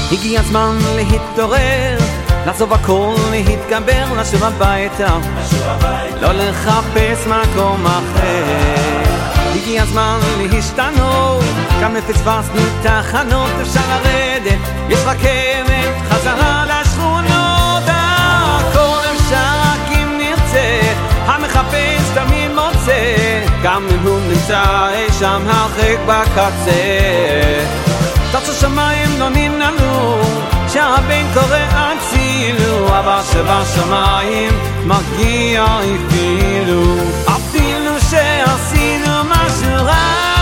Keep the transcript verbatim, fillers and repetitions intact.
הגיע הזמן להתעורר, לעזוב הכל, להתגבר, לשוב הביתה, לא לחפש מקום אחר. הגיע הזמן להשתנות, גם מפספסנו תחנות, אפשר לרדת, יש רכבת חזרה לשכונות. הכל אפשר רק אם נרצה, המחפש תמיד מוצא, גם אם הוא נמצא אי שם הרחק בקצה. תחת השמיים לא ננעלו, שהבן קורא הצילו, אבל שבשמיים מגיע אפילו, אפילו שעשינו משהו רע.